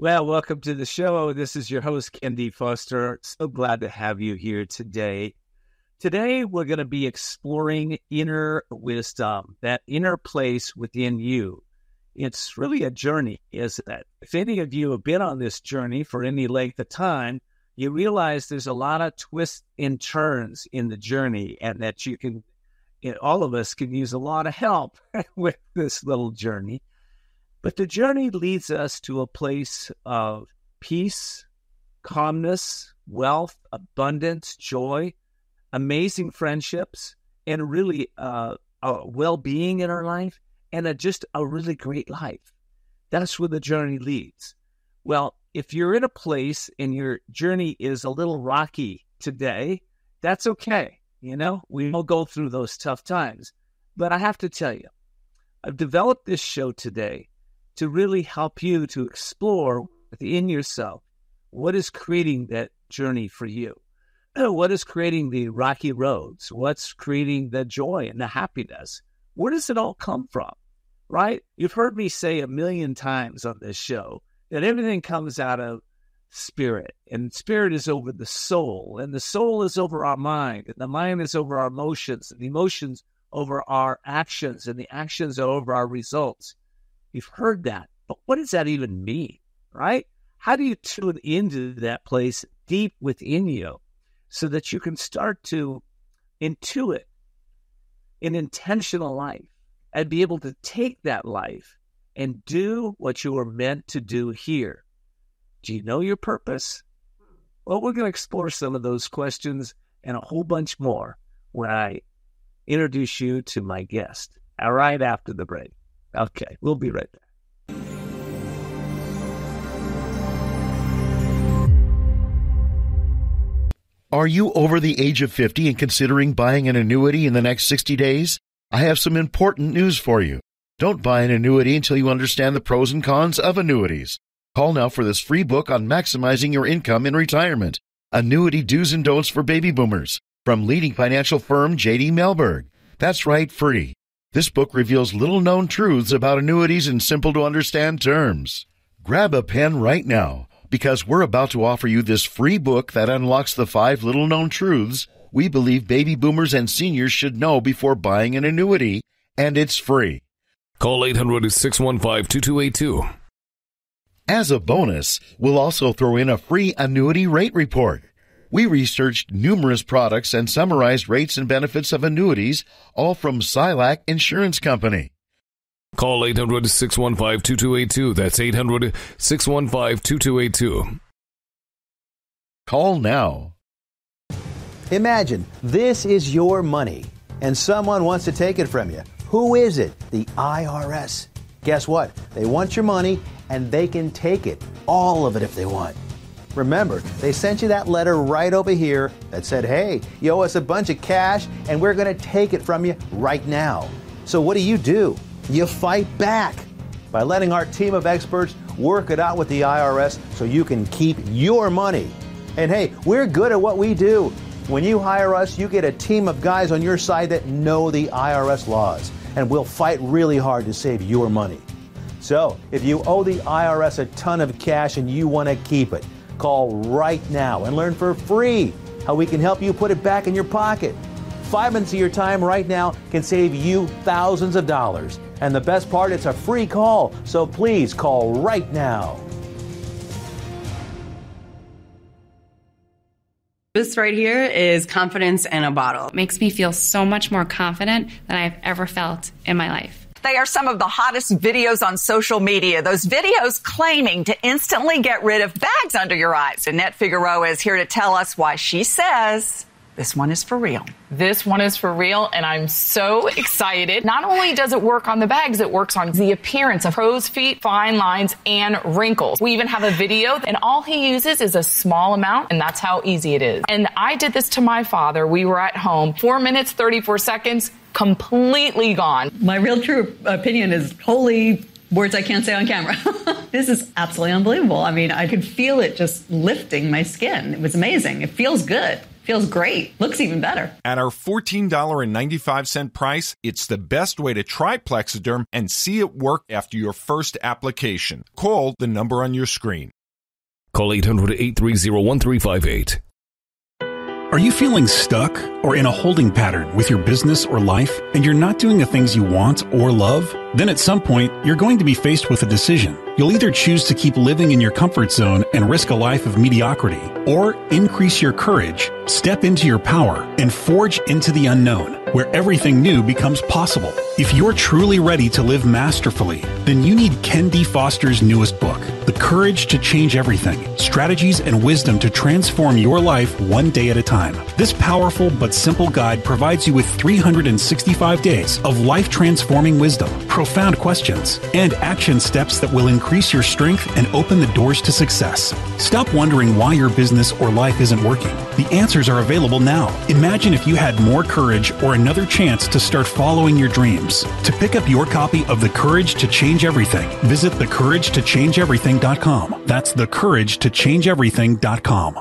Well, welcome to the show. This is your host, Ken D. Foster. So glad to have you here today. Today, we're going to be exploring inner wisdom, that inner place within you. It's really a journey, isn't it? If any of you have been on this journey for any length of time, you realize there's a lot of twists and turns in the journey, and that all of us can use a lot of help with this little journey. But the journey leads us to a place of peace, calmness, wealth, abundance, joy, amazing friendships, and really a well-being in our life, and just a really great life. That's where the journey leads. Well, if you're in a place and your journey is a little rocky today, that's okay. We all go through those tough times. But I have to tell you, I've developed this show today to really help you to explore within yourself what is creating that journey for you. What is creating the rocky roads? What's creating the joy and the happiness? Where does it all come from, right? You've heard me say a million times on this show that everything comes out of spirit, and spirit is over the soul, and the soul is over our mind, and the mind is over our emotions, and the emotions over our actions, and the actions are over our results. You've heard that, but what does that even mean, right? How do you tune into that place deep within you so that you can start to intuit an intentional life and be able to take that life and do what you were meant to do here? Do you know your purpose? Well, we're going to explore some of those questions and a whole bunch more when I introduce you to my guest, right after the break. Okay, we'll be right back. Are you over the age of 50 and considering buying an annuity in the next 60 days? I have some important news for you. Don't buy an annuity until you understand the pros and cons of annuities. Call now for this free book on maximizing your income in retirement. Annuity Do's and Don'ts for Baby Boomers from leading financial firm J.D. Mellberg. That's right, free. This book reveals little-known truths about annuities in simple-to-understand terms. Grab a pen right now, because we're about to offer you this free book that unlocks the 5 little-known truths we believe baby boomers and seniors should know before buying an annuity, and it's free. Call 800-615-2282. As a bonus, we'll also throw in a free annuity rate report. We researched numerous products and summarized rates and benefits of annuities, all from Silac Insurance Company. Call 800-615-2282. That's 800-615-2282. Call now. Imagine this is your money, and someone wants to take it from you. Who is it? The IRS. Guess what? They want your money, and they can take it, all of it if they want. Remember, they sent you that letter right over here that said, hey, you owe us a bunch of cash, and we're going to take it from you right now. So what do? You fight back by letting our team of experts work it out with the IRS so you can keep your money. And hey, we're good at what we do. When you hire us, you get a team of guys on your side that know the IRS laws, and we'll fight really hard to save your money. So if you owe the IRS a ton of cash and you want to keep it, call right now and learn for free how we can help you put it back in your pocket. 5 minutes of your time right now can save you thousands of dollars. And the best part, it's a free call. So please call right now. This right here is confidence in a bottle. It makes me feel so much more confident than I've ever felt in my life. They are some of the hottest videos on social media. Those videos claiming to instantly get rid of bags under your eyes. Annette Figueroa is here to tell us why she says this one is for real. This one is for real, and I'm so excited. Not only does it work on the bags, it works on the appearance of crow's feet, fine lines, and wrinkles. We even have a video, and all he uses is a small amount, and that's how easy it is. And I did this to my father. We were at home. 4 minutes, 34 seconds, completely gone. My real true opinion is holy words I can't say on camera. This is absolutely unbelievable. I mean, I could feel it just lifting my skin. It was amazing. It feels good. Feels great. Looks even better. At our $14.95 price, it's the best way to try Plexiderm and see it work after your first application. Call the number on your screen. Call 800-830-1358. Are you feeling stuck or in a holding pattern with your business or life and you're not doing the things you want or love? Then at some point, you're going to be faced with a decision. You'll either choose to keep living in your comfort zone and risk a life of mediocrity, or increase your courage, step into your power, and forge into the unknown, where everything new becomes possible. If you're truly ready to live masterfully, then you need Ken D. Foster's newest book, The Courage to Change Everything, Strategies and Wisdom to Transform Your Life One Day at a Time. This powerful but simple guide provides you with 365 days of life-transforming wisdom, profound questions, and action steps that will increase your strength and open the doors to success. Stop wondering why your business or life isn't working. The answers are available now. Imagine if you had more courage or another chance to start following your dreams. To pick up your copy of The Courage to Change Everything, visit thecouragetochangeeverything.com. That's thecouragetochangeeverything.com.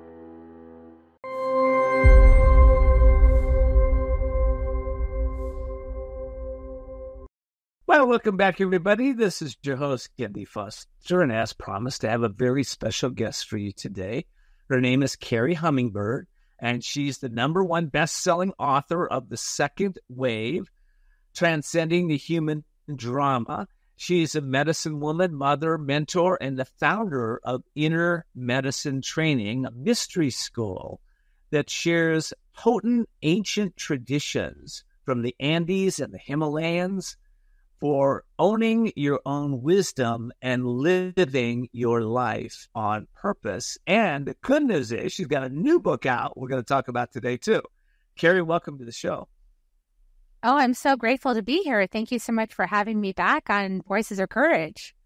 Well, welcome back, everybody. This is your host, Ken D. Foster, and as promised, I have a very special guest for you today. Her name is Carrie Hummingbird, and she's the #1 best-selling author of The Second Wave, Transcending the Human Drama. She's a medicine woman, mother, mentor, and the founder of Inner Medicine Training, a mystery school that shares potent ancient traditions from the Andes and the Himalayas for owning your own wisdom and living your life on purpose. And the good news is she's got a new book out we're going to talk about today, too. Carrie, welcome to the show. Oh, I'm so grateful to be here. Thank you so much for having me back on Voices of Courage.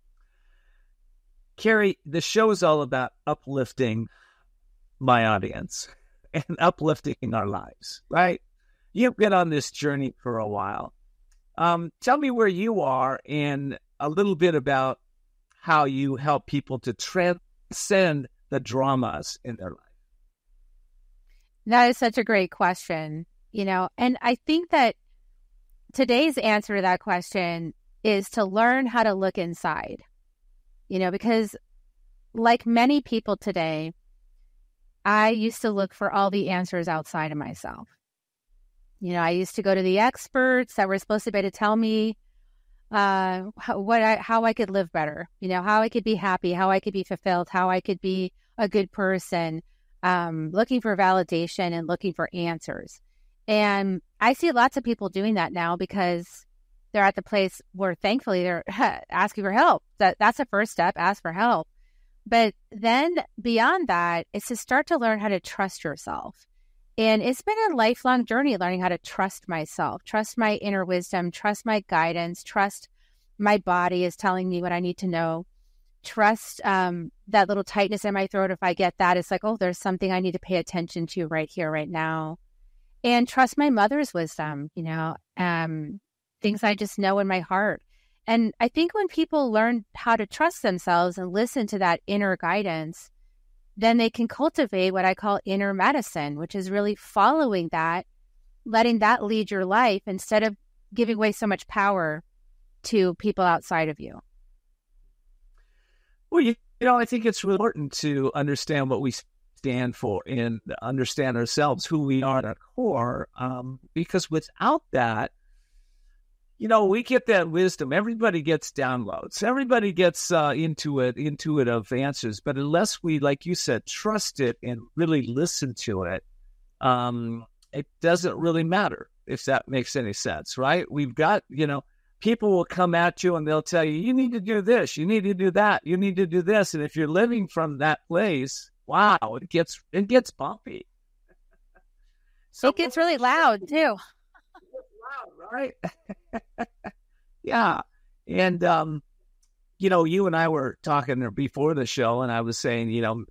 Carrie, the show is all about uplifting my audience and uplifting our lives, right? You've been on this journey for a while. Tell me where you are and a little bit about how you help people to transcend the dramas in their life. That is such a great question, and I think that today's answer to that question is to learn how to look inside, because like many people today, I used to look for all the answers outside of myself. I used to go to the experts that were supposed to be able to tell me how I could live better, how I could be happy, how I could be fulfilled, how I could be a good person, looking for validation and looking for answers. And I see lots of people doing that now because they're at the place where thankfully they're asking for help. That's the first step, ask for help. But then beyond that, it's to start to learn how to trust yourself. And it's been a lifelong journey learning how to trust myself, trust my inner wisdom, trust my guidance, trust my body is telling me what I need to know, trust that little tightness in my throat. If I get that, it's like, oh, there's something I need to pay attention to right here, right now. And trust my mother's wisdom, things I just know in my heart. And I think when people learn how to trust themselves and listen to that inner guidance, then they can cultivate what I call inner medicine, which is really following that, letting that lead your life instead of giving away so much power to people outside of you. Well, I think it's really important to understand what we stand for and understand ourselves, who we are at our core, because without that, we get that wisdom. Everybody gets downloads. Everybody gets intuitive answers. But unless we, like you said, trust it and really listen to it, it doesn't really matter, if that makes any sense, right? We've got, people will come at you and they'll tell you, you need to do this, you need to do that, you need to do this. And if you're living from that place, wow, it gets bumpy. So it gets really loud, too. Right. Yeah. And, you and I were talking before the show, and I was saying,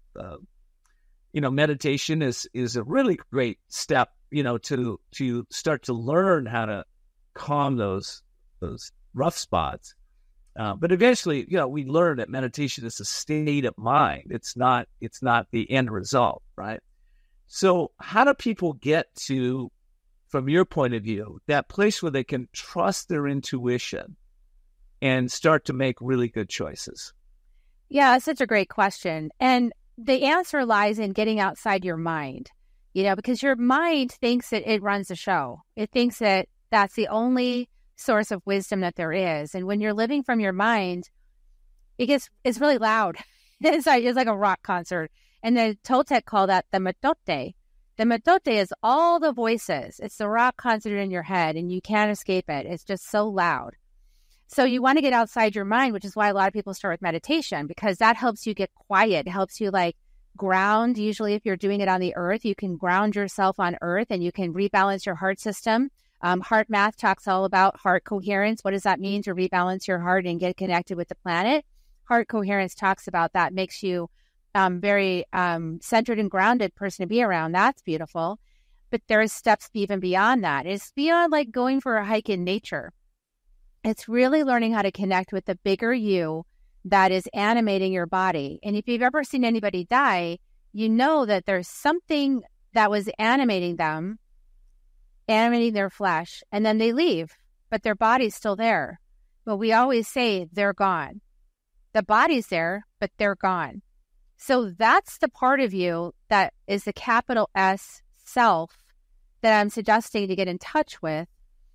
meditation is a really great step, to start to learn how to calm those rough spots. But eventually, we learn that meditation is a state of mind. It's not the end result, right? So how do people get to, from your point of view, that place where they can trust their intuition and start to make really good choices? Yeah, it's such a great question. And the answer lies in getting outside your mind, because your mind thinks that it runs the show. It thinks that that's the only source of wisdom that there is. And when you're living from your mind, it's really loud. It's like a rock concert. And the Toltec call that the metote. The metote is all the voices. It's the rock concert in your head, and you can't escape it. It's just so loud. So you want to get outside your mind, which is why a lot of people start with meditation, because that helps you get quiet. It helps you ground. Usually if you're doing it on the earth, you can ground yourself on earth and you can rebalance your heart system. Heart Math talks all about heart coherence. What does that mean to rebalance your heart and get connected with the planet? Heart coherence talks about that, makes you very centered and grounded person to be around. That's beautiful. But there's steps even beyond that. It's beyond going for a hike in nature. It's really learning how to connect with the bigger you that is animating your body. And if you've ever seen anybody die, you know that there's something that was animating them, animating their flesh, and then they leave, but their body's still there. But we always say they're gone. The body's there, but they're gone. So that's the part of you that is the capital S self that I'm suggesting to get in touch with.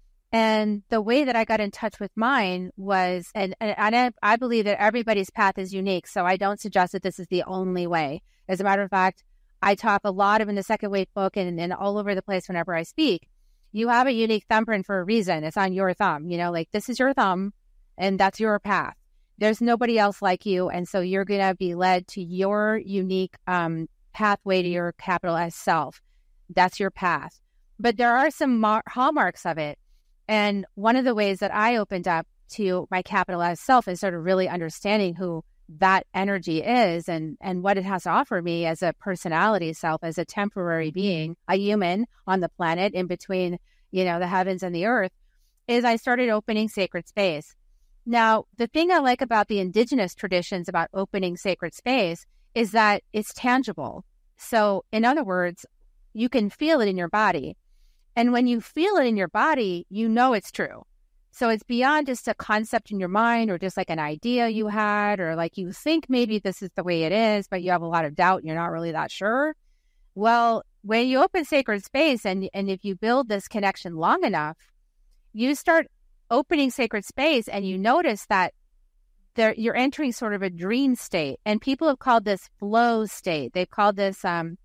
And the way that I got in touch with mine was, and I believe that everybody's path is unique, so I don't suggest that this is the only way. As a matter of fact, I talk a lot of in the Second Wave book and all over the place whenever I speak. You have a unique thumbprint for a reason. It's on your thumb, this is your thumb and that's your path. There's nobody else like you. And so you're going to be led to your unique pathway to your capital S self. That's your path. But there are some hallmarks of it. And one of the ways that I opened up to my capital S self is sort of really understanding who that energy is and what it has to offer me as a personality self, as a temporary being, a human on the planet in between, the heavens and the earth, is I started opening sacred space. Now, the thing I like about the indigenous traditions about opening sacred space is that it's tangible. So in other words, you can feel it in your body. And when you feel it in your body, you know it's true. So it's beyond just a concept in your mind or just an idea you had or you think maybe this is the way it is, but you have a lot of doubt and you're not really that sure. Well, when you open sacred space and if you build this connection long enough, you start opening sacred space and you notice that you're entering sort of a dream state. And people have called this flow state. They've called this,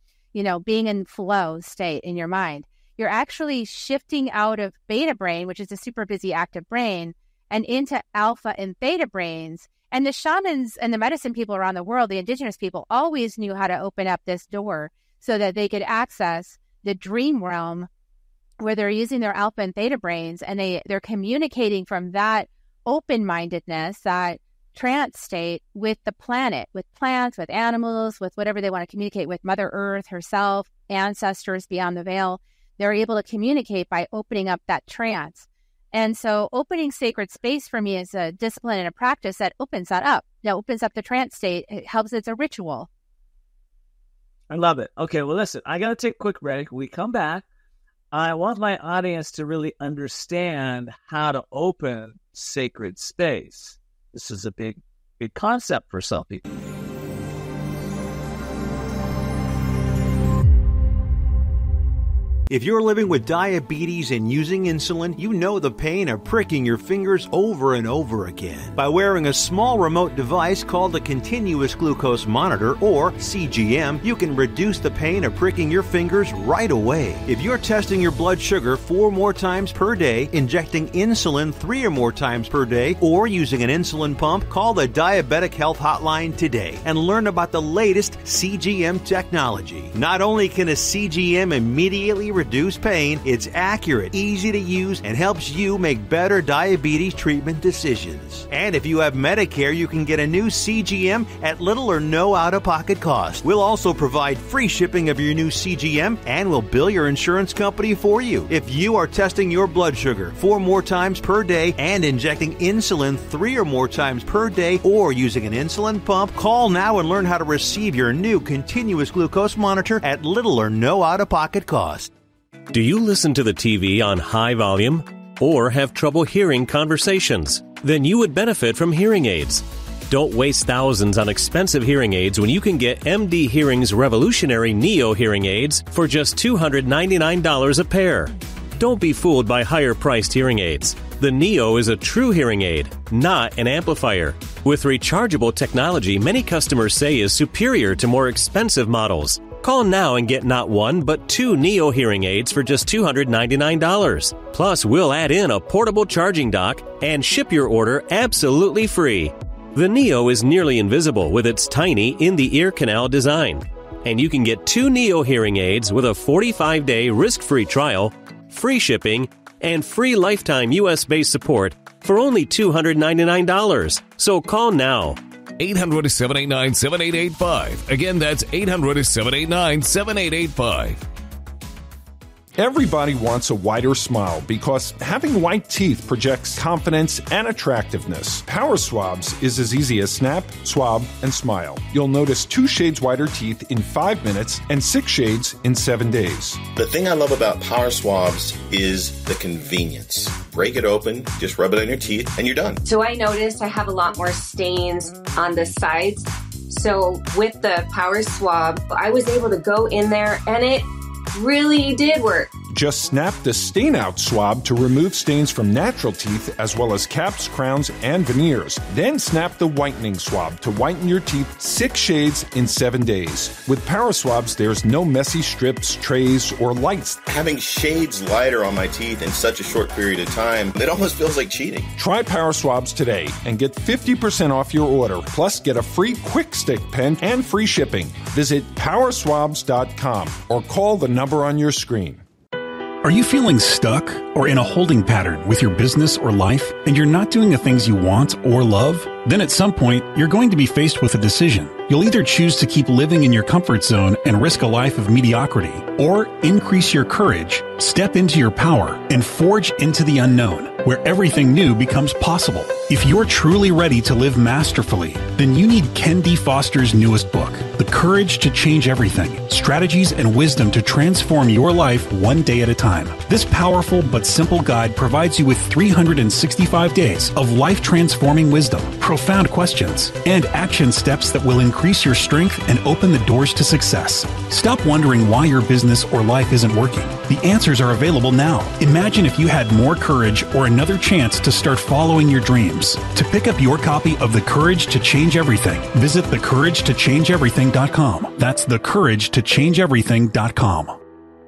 being in flow state in your mind. You're actually shifting out of beta brain, which is a super busy active brain, and into alpha and theta brains. And the shamans and the medicine people around the world, the indigenous people, always knew how to open up this door so that they could access the dream realm where they're using their alpha and theta brains, and they're communicating from that open-mindedness, that trance state with the planet, with plants, with animals, with whatever they want to communicate with, Mother Earth herself, ancestors beyond the veil. They're able to communicate by opening up that trance. And so opening sacred space for me is a discipline and a practice that opens that up. That opens up the trance state. It helps. It's a ritual. I love it. Okay, well, listen, I got to take a quick break. We come back. I want my audience to really understand how to open sacred space. This is a big concept for some people. If you're living with diabetes and using insulin, you know the pain of pricking your fingers over and over again. By wearing a small remote device called a continuous glucose monitor, or CGM, you can reduce the pain of pricking your fingers right away. If you're testing your blood sugar 4 more times per day, injecting insulin 3 or more times per day, or using an insulin pump, call the Diabetic Health Hotline today and learn about the latest CGM technology. Not only can a CGM immediately reduce pain, it's accurate, easy to use, and helps you make better diabetes treatment decisions. And if you have Medicare, you can get a new CGM at little or no out-of-pocket cost. We'll also provide free shipping of your new CGM, and we'll bill your insurance company for you. If you are testing your blood sugar 4 more times per day and injecting insulin 3 or more times per day, or using an insulin pump, call now and learn how to receive your new continuous glucose monitor at little or no out-of-pocket cost. Do you listen to the TV on high volume or have trouble hearing conversations? Then you would benefit from hearing aids. Don't waste thousands on expensive hearing aids when you can get MD Hearing's revolutionary Neo hearing aids for just $299 a pair. Don't be fooled by higher-priced hearing aids. The Neo is a true hearing aid, not an amplifier. With rechargeable technology many customers say is superior to more expensive models. Call now and get not one, but 2 Neo hearing aids for just $299. Plus, we'll add in a portable charging dock and ship your order absolutely free. The Neo is nearly invisible with its tiny in-the-ear canal design. And you can get 2 Neo hearing aids with a 45-day risk-free trial, free shipping, and free lifetime U.S.-based support for only $299. So call now. 800-789-7885. Again, that's 800-789-7885. Everybody wants a wider smile because having white teeth projects confidence and attractiveness. Power Swabs is as easy as snap, swab, and smile. You'll notice 2 shades whiter teeth in 5 minutes and 6 shades in 7 days. The thing I love about Power Swabs is the convenience. Break it open, just rub it on your teeth, and you're done. So I noticed I have a lot more stains on the sides. So with the Power Swab, I was able to go in there and it really did work. Just snap the stain out swab to remove stains from natural teeth as well as caps, crowns, and veneers. Then snap the whitening swab to whiten your teeth 6 shades in 7 days. With Power Swabs, there's no messy strips, trays, or lights. Having shades lighter on my teeth in such a short period of time, it almost feels like cheating. Try Power Swabs today and get 50% off your order. Plus, get a free Quick Stick pen and free shipping. Visit powerswabs.com or call the number on your screen. Are you feeling stuck or in a holding pattern with your business or life and you're not doing the things you want or love? Then at some point, you're going to be faced with a decision. You'll either choose to keep living in your comfort zone and risk a life of mediocrity, or increase your courage, step into your power, and forge into the unknown, where everything new becomes possible. If you're truly ready to live masterfully, then you need Ken D. Foster's newest book, The Courage to Change Everything, Strategies and Wisdom to Transform Your Life One Day at a Time. This powerful but simple guide provides you with 365 days of life-transforming wisdom, profound questions, and action steps that will increase your strength and open the doors to success. Stop wondering why your business or life isn't working. The answers are available now. Imagine if you had more courage or another chance to start following your dreams. To pick up your copy of The Courage to Change Everything, visit thecouragetochangeeverything.com. That's thecouragetochangeeverything.com.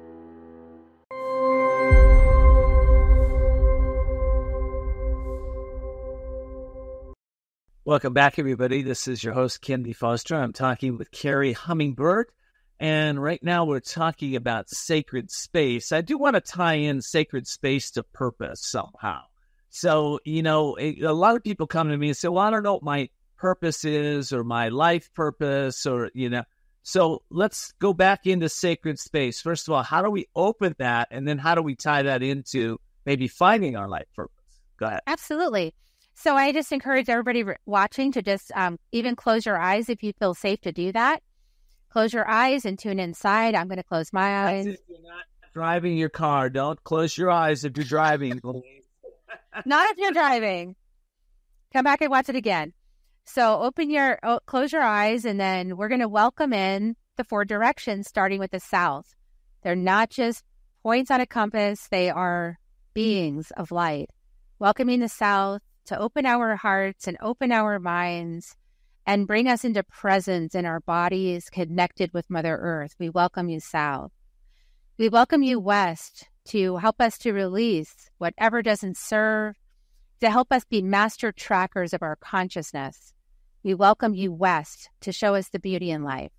Welcome back, everybody. This is your host, Ken D. Foster. I'm talking with Carrie Hummingbird, and right now we're talking about sacred space. I do want to tie in sacred space to purpose somehow. So, a lot of people come to me and say, well, I don't know what my purpose is or my life purpose or, So let's go back into sacred space. First of all, how do we open that? And then how do we tie that into maybe finding our life purpose? Go ahead. Absolutely. So I just encourage everybody watching to just even close your eyes if you feel safe to do that. Close your eyes and tune inside. I'm going to close my eyes. If you're not driving your car, don't close your eyes if you're driving. Not if you're driving. Come back and watch it again. So close your eyes, and then we're going to welcome in the 4 directions, starting with the south. They're not just points on a compass. They are beings of light. Welcoming the south to open our hearts and open our minds and bring us into presence in our bodies connected with Mother Earth. We welcome you, south. We welcome you, west, to help us to release whatever doesn't serve, to help us be master trackers of our consciousness. We welcome you, west, to show us the beauty in life.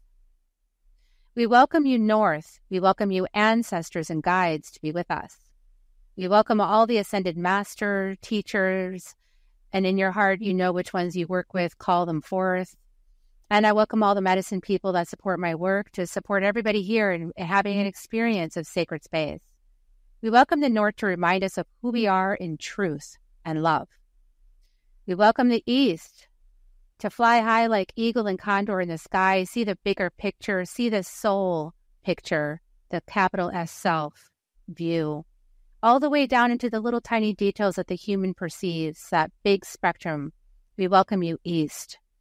We welcome you, north. We welcome you, ancestors and guides, to be with us. We welcome all the ascended master, teachers, and in your heart, you know which ones you work with, call them forth. And I welcome all the medicine people that support my work to support everybody here in having an experience of sacred space. We welcome the north to remind us of who we are in truth and love. We welcome the east to fly high like eagle and condor in the sky, see the bigger picture, see the soul picture, the capital S self view, all the way down into the little tiny details that the human perceives, that big spectrum. We welcome you, east.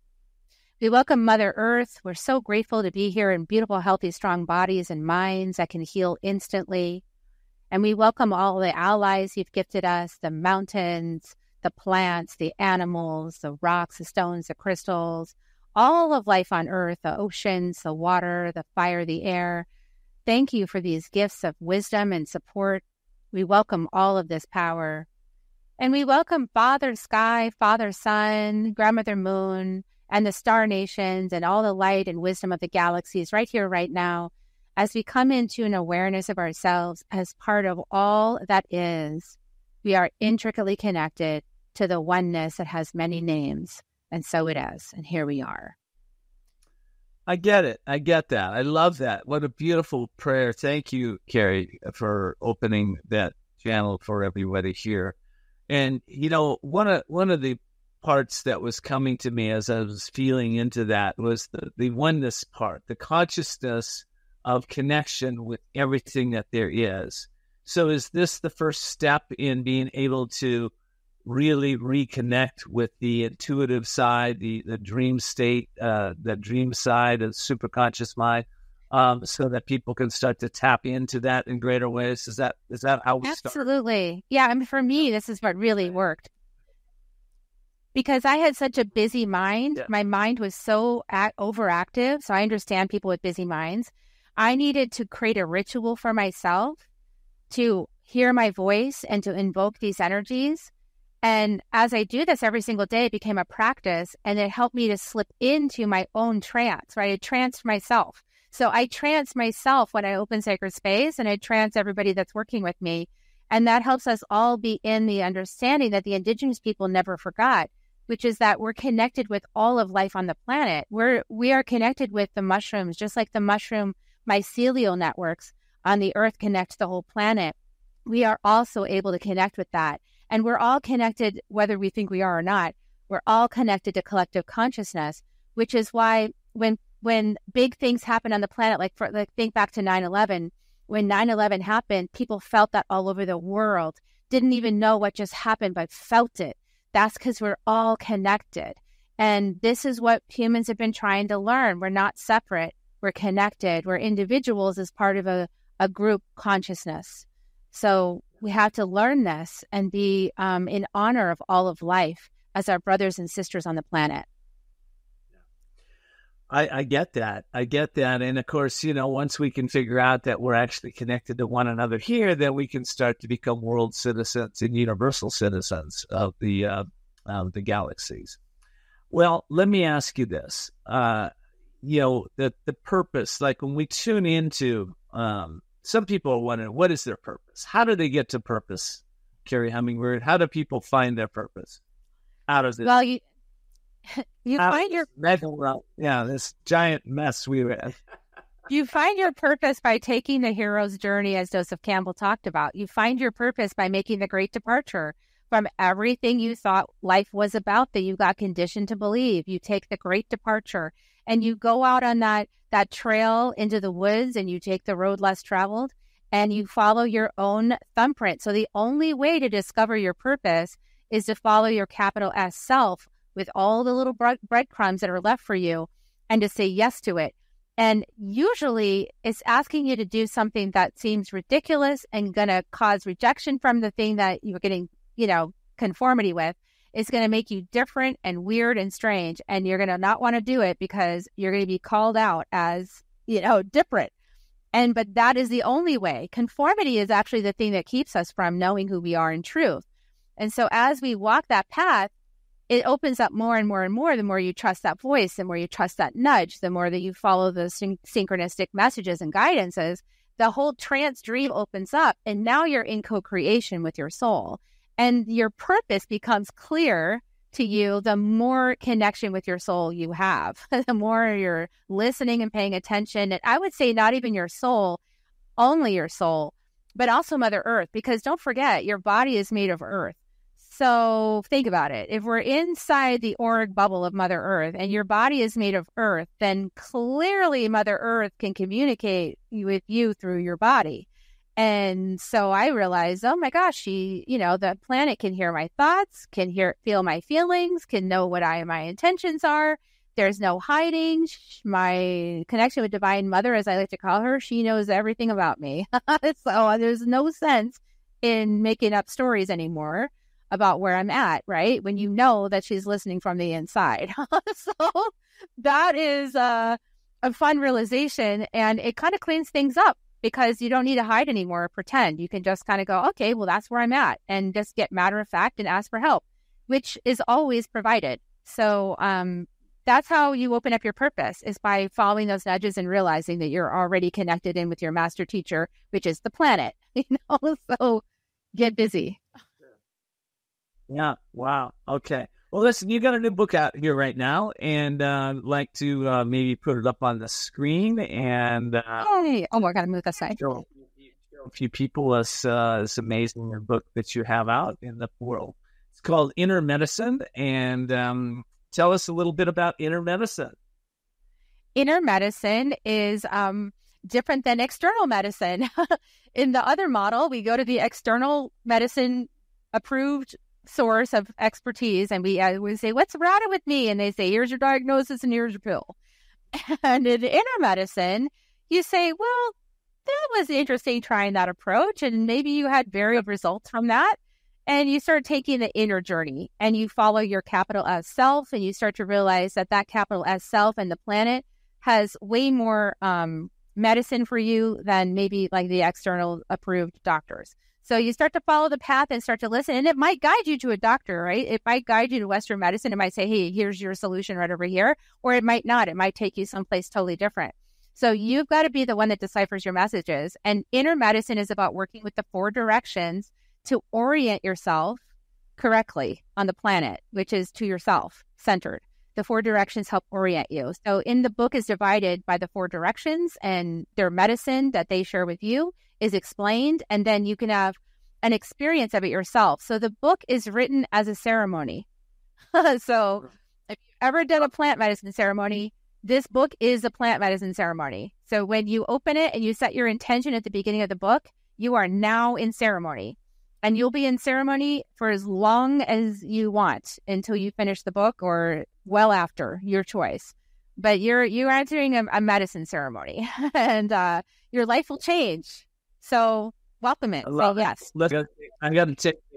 We welcome Mother Earth. We're so grateful to be here in beautiful, healthy, strong bodies and minds that can heal instantly. And we welcome all the allies you've gifted us, the mountains, the plants, the animals, the rocks, the stones, the crystals, all of life on Earth, the oceans, the water, the fire, the air. Thank you for these gifts of wisdom and support. We welcome all of this power. And we welcome Father Sky, Father Sun, Grandmother Moon, and the star nations and all the light and wisdom of the galaxies right here, right now, as we come into an awareness of ourselves as part of all that is. We are intricately connected to the oneness that has many names, and so it is. And here we are. I get it. I get that. I love that. What a beautiful prayer. Thank you, Carrie, for opening that channel for everybody here. And, you know, one of the parts that was coming to me as I was feeling into that was the oneness part, the consciousness of connection with everything that there is. So is this the first step in being able to really reconnect with the intuitive side, the dream state, the dream side of superconscious mind, so that people can start to tap into that in greater ways? Is that how we start? Absolutely. Yeah, I mean, for me, this is what really worked. Because I had such a busy mind. Yeah. My mind was so overactive. So I understand people with busy minds. I needed to create a ritual for myself to hear my voice and to invoke these energies. And as I do this every single day, it became a practice, and it helped me to slip into my own trance, right? I tranced myself. So I trance myself when I open sacred space, and I trance everybody that's working with me. And that helps us all be in the understanding that the indigenous people never forgot, which is that we're connected with all of life on the planet. We are connected with the mushrooms, just like the mushroom mycelial networks on the earth connect the whole planet. We are also able to connect with that. And we're all connected, whether we think we are or not. We're all connected to collective consciousness, which is why when big things happen on the planet, like think back to 9/11, when 9/11 happened, people felt that all over the world, didn't even know what just happened, but felt it. That's because we're all connected. And this is what humans have been trying to learn. We're not separate. We're connected. We're individuals as part of a group consciousness. So we have to learn this and be in honor of all of life as our brothers and sisters on the planet. I get that. I get that. And of course, you know, once we can figure out that we're actually connected to one another here, then we can start to become world citizens and universal citizens of the galaxies. Well, let me ask you this. You know, the purpose, like when we tune into, some people are wondering, what is their purpose? How do they get to purpose, Carrie Hummingbird? How do people find their purpose? How does it? Well, you find your this giant mess we were in. You find your purpose by taking the hero's journey, as Joseph Campbell talked about. You find your purpose by making the great departure from everything you thought life was about that you got conditioned to believe. You take the great departure and you go out on that trail into the woods, and you take the road less traveled, and you follow your own thumbprint. So the only way to discover your purpose is to follow your capital S self with all the little breadcrumbs that are left for you, and to say yes to it. And usually it's asking you to do something that seems ridiculous and going to cause rejection from the thing that you're getting, conformity with. It's going to make you different and weird and strange. And you're going to not want to do it because you're going to be called out as, different. But that is the only way. Conformity is actually the thing that keeps us from knowing who we are in truth. And so as we walk that path, it opens up more and more and more. The more you trust that voice, the more you trust that nudge, the more that you follow the synchronistic messages and guidances, the whole trance dream opens up. And now you're in co-creation with your soul. And your purpose becomes clear to you the more connection with your soul you have, the more you're listening and paying attention. And I would say not even your soul, only your soul, but also Mother Earth, because don't forget, your body is made of earth. So think about it. If we're inside the auric bubble of Mother Earth and your body is made of earth, then clearly Mother Earth can communicate with you through your body. And so I realized, oh my gosh, the planet can hear my thoughts, feel my feelings, can know what my intentions are. There's no hiding. My connection with Divine Mother, as I like to call her, she knows everything about me. So there's no sense in making up stories anymore about where I'm at, right? When you know that she's listening from the inside. So that is a fun realization, and it kind of cleans things up because you don't need to hide anymore or pretend. You can just kind of go, okay, well, that's where I'm at, and just get matter of fact and ask for help, which is always provided. So that's how you open up your purpose, is by following those nudges and realizing that you're already connected in with your master teacher, which is the planet. So get busy. Yeah. Wow. Okay. Well, listen, you got a new book out here right now, and I'd like to maybe put it up on the screen and hey. Oh, I got to move that side. Show a few people this amazing book that you have out in the world. It's called Inner Medicine, and tell us a little bit about inner medicine. Inner medicine is different than external medicine. In the other model, we go to the external medicine approved source of expertise, and we say, what's the matter with me? And they say, here's your diagnosis and here's your pill. And in inner medicine, you say, well, that was interesting trying that approach, and maybe you had varied results from that. And you start taking the inner journey, and you follow your capital S self, and you start to realize that that capital S self and the planet has way more medicine for you than maybe like the external approved doctors. So you start to follow the path and start to listen, and it might guide you to a doctor, right? It might guide you to Western medicine. It might say, hey, here's your solution right over here, or it might not. It might take you someplace totally different. So you've got to be the one that deciphers your messages. And inner medicine is about working with the 4 directions to orient yourself correctly on the planet, which is to yourself centered. The 4 directions help orient you. So in the book is divided by the 4 directions, and their medicine that they share with you is explained, and then you can have an experience of it yourself. So the book is written as a ceremony. So if you've ever done a plant medicine ceremony, this book is a plant medicine ceremony. So when you open it and you set your intention at the beginning of the book, you are now in ceremony. And you'll be in ceremony for as long as you want until you finish the book, or well after, your choice. But you're entering a medicine ceremony, and your life will change. So welcome it. So yes. I got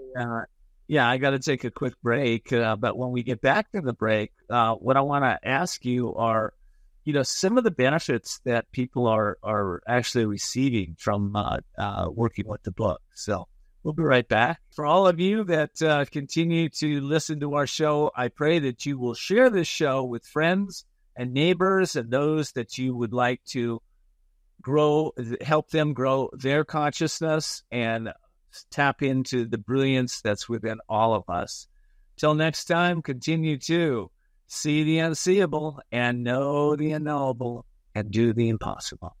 to take a quick break. But when we get back to the break, what I want to ask you are, some of the benefits that people are actually receiving from working with the book. So we'll be right back. For all of you that continue to listen to our show, I pray that you will share this show with friends and neighbors and those that you would like to help them grow their consciousness and tap into the brilliance that's within all of us. Till next time, continue to see the unseeable and know the unknowable and do the impossible.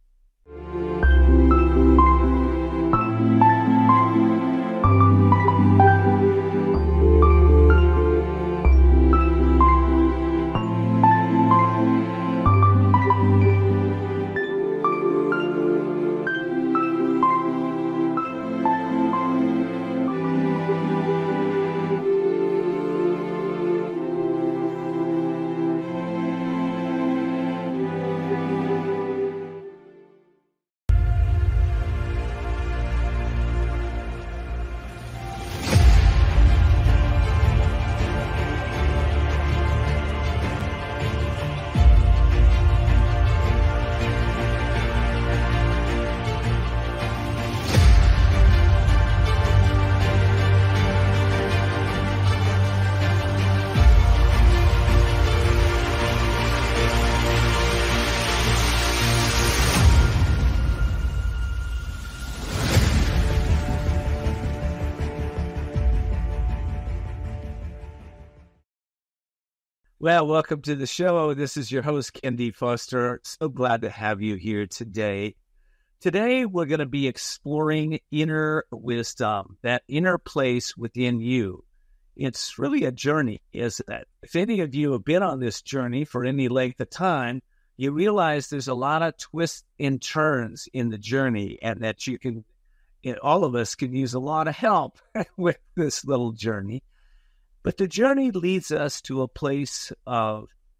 Well, welcome to the show. This is your host, Ken D. Foster. So glad to have you here today. Today, we're going to be exploring inner wisdom, that inner place within you. It's really a journey, isn't it? If any of you have been on this journey for any length of time, you realize there's a lot of twists and turns in the journey, and that all of us can use a lot of help with this little journey. But the journey leads us to a place of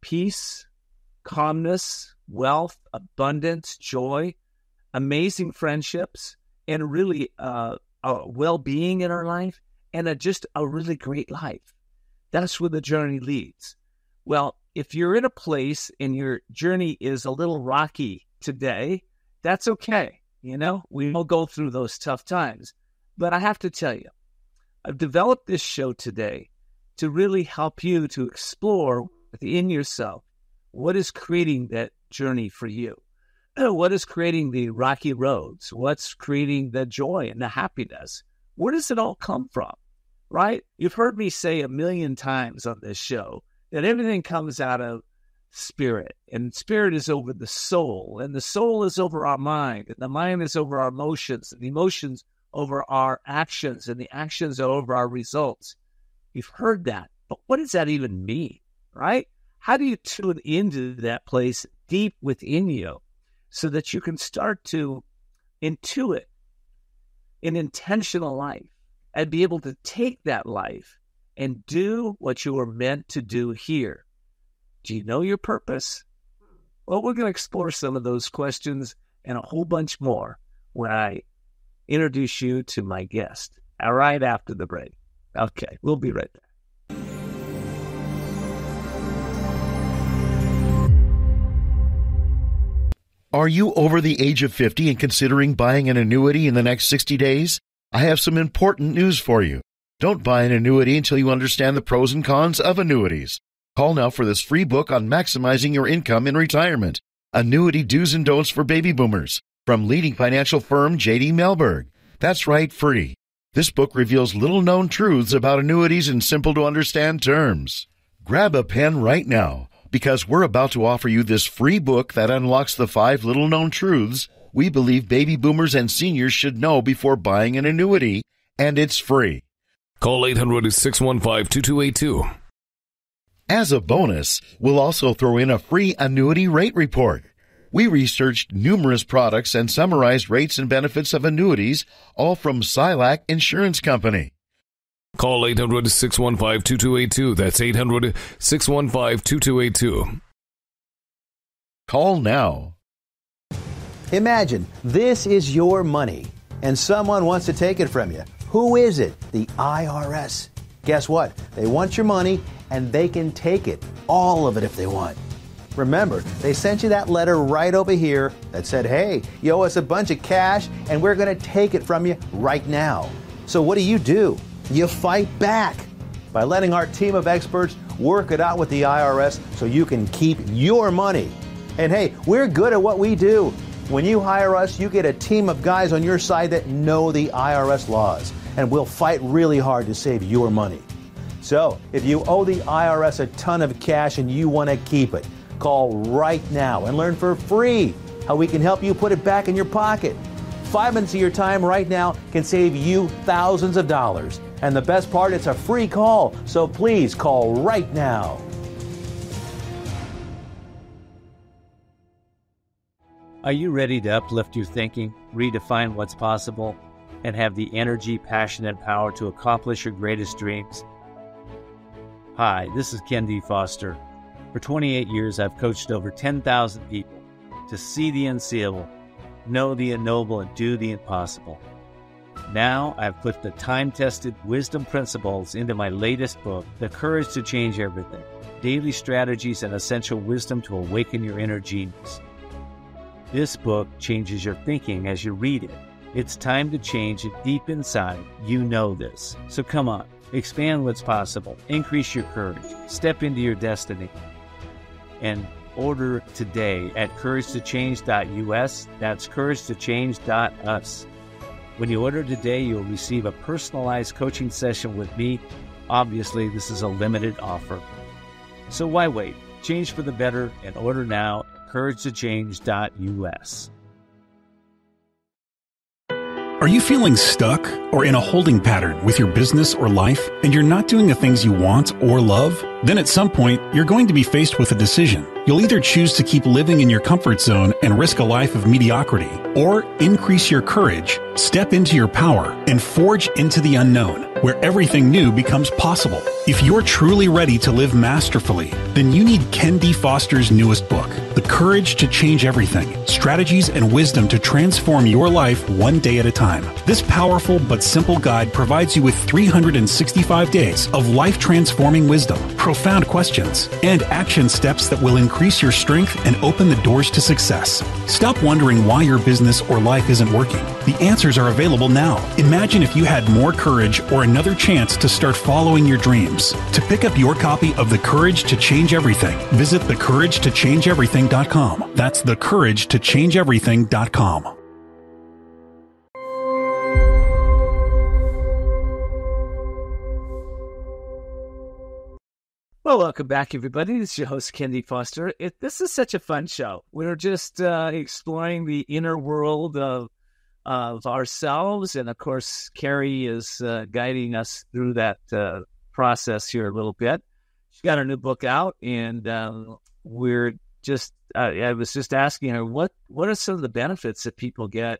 peace, calmness, wealth, abundance, joy, amazing friendships, and really well-being in our life, and just a really great life. That's where the journey leads. Well, if you're in a place and your journey is a little rocky today, that's okay. You know, we all go through those tough times. But I have to tell you, I've developed this show today to really help you to explore within yourself what is creating that journey for you. What is creating the rocky roads? What's creating the joy and the happiness? Where does it all come from, right? You've heard me say a million times on this show that everything comes out of spirit, and spirit is over the soul, and the soul is over our mind, and the mind is over our emotions, and the emotions over our actions, and the actions are over our results. You've heard that, but what does that even mean, right? How do you tune into that place deep within you so that you can start to intuit an intentional life and be able to take that life and do what you were meant to do here? Do you know your purpose? Well, we're going to explore some of those questions and a whole bunch more when I introduce you to my guest right after the break. Okay, we'll be right back. Are you over the age of 50 and considering buying an annuity in the next 60 days? I have some important news for you. Don't buy an annuity until you understand the pros and cons of annuities. Call now for this free book on maximizing your income in retirement. Annuity Do's and Don'ts for Baby Boomers from leading financial firm J.D. Mellberg. That's right, free. This book reveals little-known truths about annuities in simple-to-understand terms. Grab a pen right now, because we're about to offer you this free book that unlocks the 5 little-known truths we believe baby boomers and seniors should know before buying an annuity, and it's free. Call 800-615-2282. As a bonus, we'll also throw in a free annuity rate report. We researched numerous products and summarized rates and benefits of annuities, all from Silac Insurance Company. Call 800-615-2282. That's 800-615-2282. Call now. Imagine this is your money and someone wants to take it from you. Who is it? The IRS. Guess what? They want your money and they can take it, all of it if they want. Remember, they sent you that letter right over here that said, hey, you owe us a bunch of cash and we're going to take it from you right now. So what do? You fight back by letting our team of experts work it out with the IRS so you can keep your money. And hey, we're good at what we do. When you hire us, you get a team of guys on your side that know the IRS laws, and we'll fight really hard to save your money. So, if you owe the IRS a ton of cash and you want to keep it, call right now and learn for free how we can help you put it back in your pocket. 5 minutes of your time right now can save you thousands of dollars. And the best part, it's a free call, so please call right now. Are you ready to uplift your thinking, redefine what's possible, and have the energy, passion, and power to accomplish your greatest dreams? Hi, this is Ken D. Foster. For 28 years, I've coached over 10,000 people to see the unseeable, know the unknowable, and do the impossible. Now, I've put the time-tested wisdom principles into my latest book, The Courage to Change Everything, Daily Strategies and Essential Wisdom to Awaken Your Inner Genius. This book changes your thinking as you read it. It's time to change it deep inside. You know this. So come on, expand what's possible, increase your courage, step into your destiny, and order today at couragetochange.us. That's couragetochange.us. When you order today, you'll receive a personalized coaching session with me. Obviously, this is a limited offer. So why wait? Change for the better and order now at couragetochange.us. Are you feeling stuck or in a holding pattern with your business or life and you're not doing the things you want or love? Then at some point, you're going to be faced with a decision. You'll either choose to keep living in your comfort zone and risk a life of mediocrity, or increase your courage, step into your power, and forge into the unknown, where everything new becomes possible. If you're truly ready to live masterfully, then you need Ken D. Foster's newest book, The Courage to Change Everything, Strategies and Wisdom to Transform Your Life One Day at a Time. This powerful but simple guide provides you with 365 days of life-transforming wisdom, profound questions, and action steps that will increase your strength and open the doors to success. Stop wondering why your business or life isn't working. The answers are available now. Imagine if you had more courage or another chance to start following your dreams. To pick up your copy of The Courage to Change Everything, visit thecouragetochangeeverything.com. That's thecouragetochangeeverything.com. Well, welcome back, everybody. This is your host, Ken D. Foster. This is such a fun show. We're just exploring the inner world of ourselves. And, of course, Carrie is guiding us through that process here a little bit. She's got her new book out, and we're just I was just asking her what are some of the benefits that people get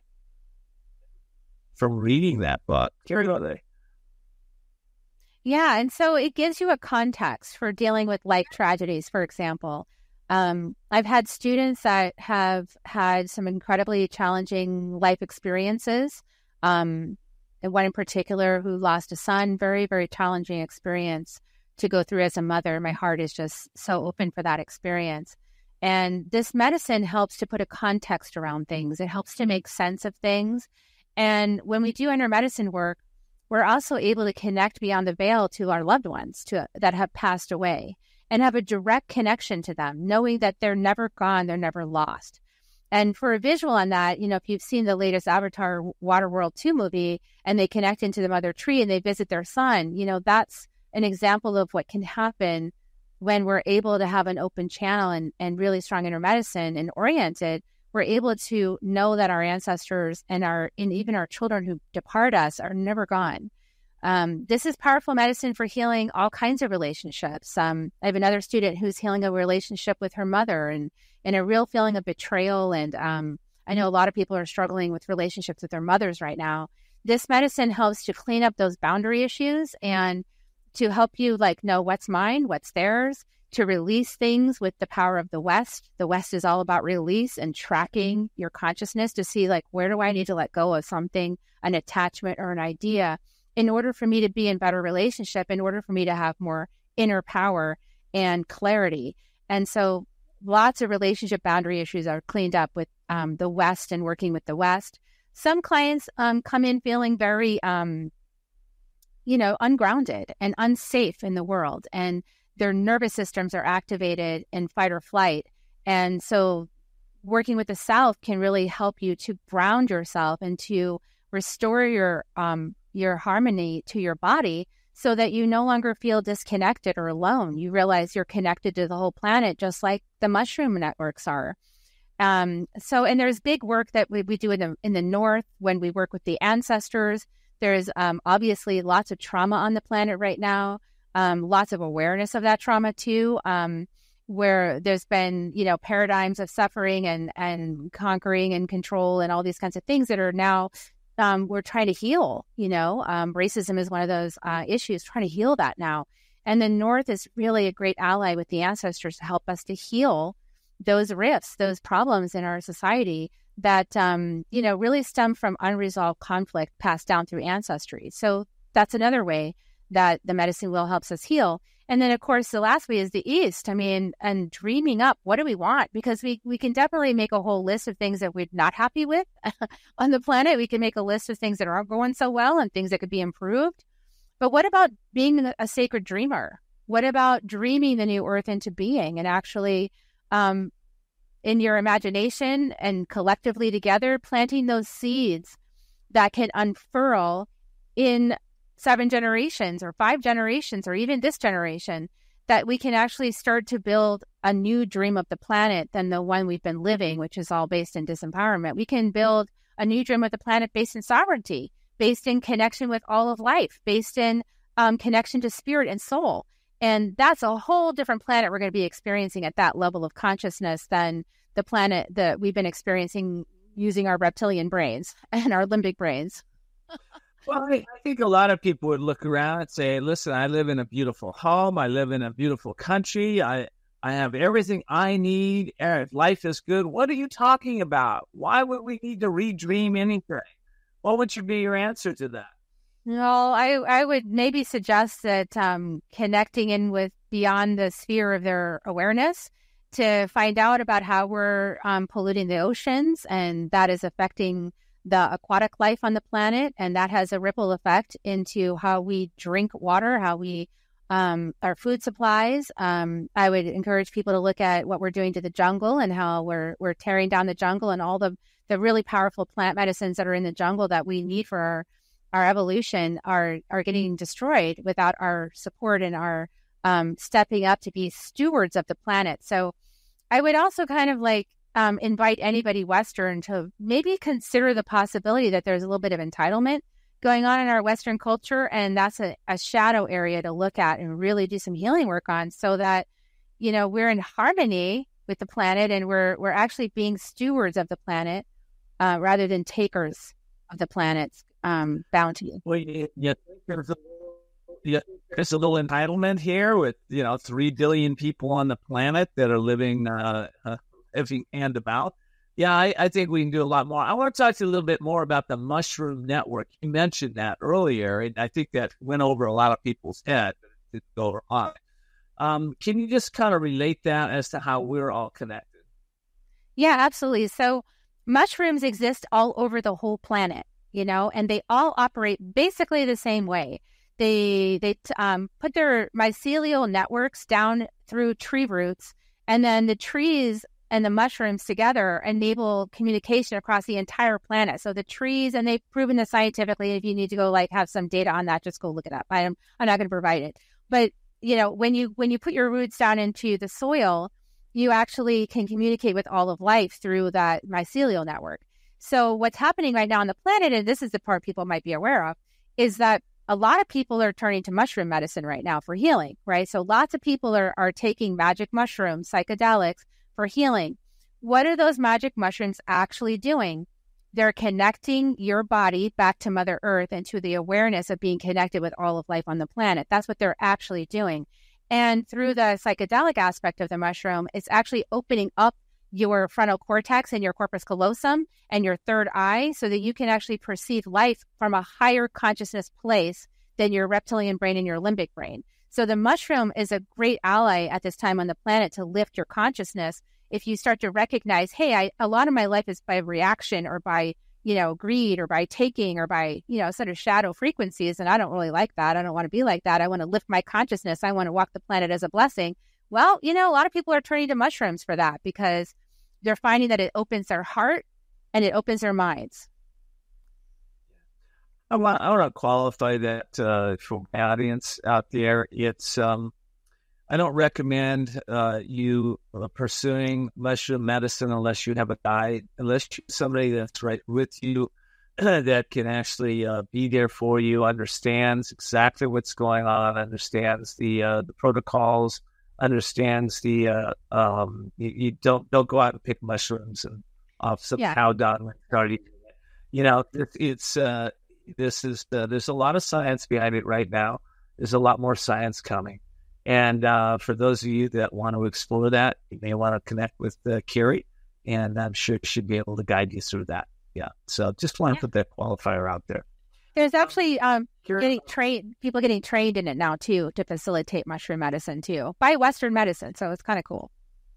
from reading that book. Carrie, what are they? Yeah, and so it gives you a context for dealing with life tragedies, for example. I've had students that have had some incredibly challenging life experiences. And one in particular who lost a son, very, very challenging experience to go through as a mother. My heart is just so open for that experience. And this medicine helps to put a context around things. It helps to make sense of things. And when we do inner medicine work, we're also able to connect beyond the veil to our loved ones that have passed away and have a direct connection to them, knowing that they're never gone, they're never lost. And for a visual on that, if you've seen the latest Avatar Waterworld 2 movie and they connect into the mother tree and they visit their son, that's an example of what can happen when we're able to have an open channel and really strong inner medicine and oriented. We're able to know that our ancestors and even our children who depart us are never gone. This is powerful medicine for healing all kinds of relationships. I have another student who's healing a relationship with her mother and a real feeling of betrayal. And I know a lot of people are struggling with relationships with their mothers right now. This medicine helps to clean up those boundary issues and to help you know what's mine, what's theirs, to release things with the power of the West. The West is all about release and tracking your consciousness to see where do I need to let go of something, an attachment or an idea, in order for me to be in better relationship, in order for me to have more inner power and clarity. And so lots of relationship boundary issues are cleaned up with the West and working with the West. Some clients come in feeling very, ungrounded and unsafe in the world, and their nervous systems are activated in fight or flight. And so working with the South can really help you to ground yourself and to restore your harmony to your body so that you no longer feel disconnected or alone. You realize you're connected to the whole planet, just like the mushroom networks are. And there's big work that we do in the North when we work with the ancestors. There's obviously lots of trauma on the planet right now, lots of awareness of that trauma too, where there's been, paradigms of suffering and conquering and control and all these kinds of things that are now we're trying to heal. Racism is one of those issues, trying to heal that now. And the North is really a great ally with the ancestors to help us to heal those rifts, those problems in our society that, really stem from unresolved conflict passed down through ancestry. So that's another way that the medicine wheel helps us heal. And then, of course, the last way is the East. And dreaming up, what do we want? Because we can definitely make a whole list of things that we're not happy with on the planet. We can make a list of things that aren't going so well and things that could be improved. But what about being a sacred dreamer? What about dreaming the new earth into being and actually in your imagination and collectively together, planting those seeds that can unfurl in 7 generations or 5 generations or even this generation, that we can actually start to build a new dream of the planet than the one we've been living, which is all based in disempowerment. We can build a new dream of the planet based in sovereignty, based in connection with all of life, based in connection to spirit and soul. And that's a whole different planet we're going to be experiencing at that level of consciousness than the planet that we've been experiencing using our reptilian brains and our limbic brains. Well, I think a lot of people would look around and say, listen, I live in a beautiful home. I live in a beautiful country. I have everything I need. Life is good. What are you talking about? Why would we need to redream anything? What would be your answer to that? No, I would maybe suggest that connecting in with beyond the sphere of their awareness to find out about how we're polluting the oceans, and that is affecting the aquatic life on the planet, and that has a ripple effect into how we drink water, how we our food supplies. I would encourage people to look at what we're doing to the jungle and how we're tearing down the jungle and all the really powerful plant medicines that are in the jungle that we need for our evolution are getting destroyed without our support and our stepping up to be stewards of the planet. So I would also kind of invite anybody Western to maybe consider the possibility that there's a little bit of entitlement going on in our Western culture, and that's a shadow area to look at and really do some healing work on, so that we're in harmony with the planet and we're actually being stewards of the planet rather than takers of the planet's bounty. Well, there's a little entitlement here with 3 billion people on the planet that are living every and about. Yeah, I think we can do a lot more. I want to talk to you a little bit more about the Mushroom Network. You mentioned that earlier, and I think that went over a lot of people's head, but it didn't go over mine. Can you just kind of relate that as to how we're all connected? Yeah, absolutely. So mushrooms exist all over the whole planet, and they all operate basically the same way. They put their mycelial networks down through tree roots, and then the trees and the mushrooms together enable communication across the entire planet. So the trees, and they've proven this scientifically. If you need to go have some data on that, just go look it up. I'm not going to provide it. But when you put your roots down into the soil, you actually can communicate with all of life through that mycelial network. So what's happening right now on the planet, and this is the part people might be aware of, is that a lot of people are turning to mushroom medicine right now for healing, right? So lots of people are taking magic mushrooms, psychedelics, for healing. What are those magic mushrooms actually doing? They're connecting your body back to Mother Earth and to the awareness of being connected with all of life on the planet. That's what they're actually doing. And through the psychedelic aspect of the mushroom, it's actually opening up your frontal cortex and your corpus callosum and your third eye so that you can actually perceive life from a higher consciousness place than your reptilian brain and your limbic brain. So the mushroom is a great ally at this time on the planet to lift your consciousness. If you start to recognize, hey, a lot of my life is by reaction or by, greed or by taking or by, sort of shadow frequencies. And I don't really like that. I don't want to be like that. I want to lift my consciousness. I want to walk the planet as a blessing. Well, a lot of people are turning to mushrooms for that because they're finding that it opens their heart and it opens their minds. I want to qualify that for my audience out there. It's I don't recommend you pursuing mushroom medicine unless you have a guide, unless you're somebody that's right with you that can actually be there for you, understands exactly what's going on, understands the protocols, understands the you don't go out and pick mushrooms and off some cow dung and start eating it. There's a lot of science behind it right now. There's a lot more science coming. And for those of you that want to explore that, you may want to connect with Carrie, and I'm sure she should be able to guide you through that. Yeah. So just want to put that qualifier out there. There's actually people getting trained in it now, too, to facilitate mushroom medicine, too, by Western medicine. So it's kind of cool.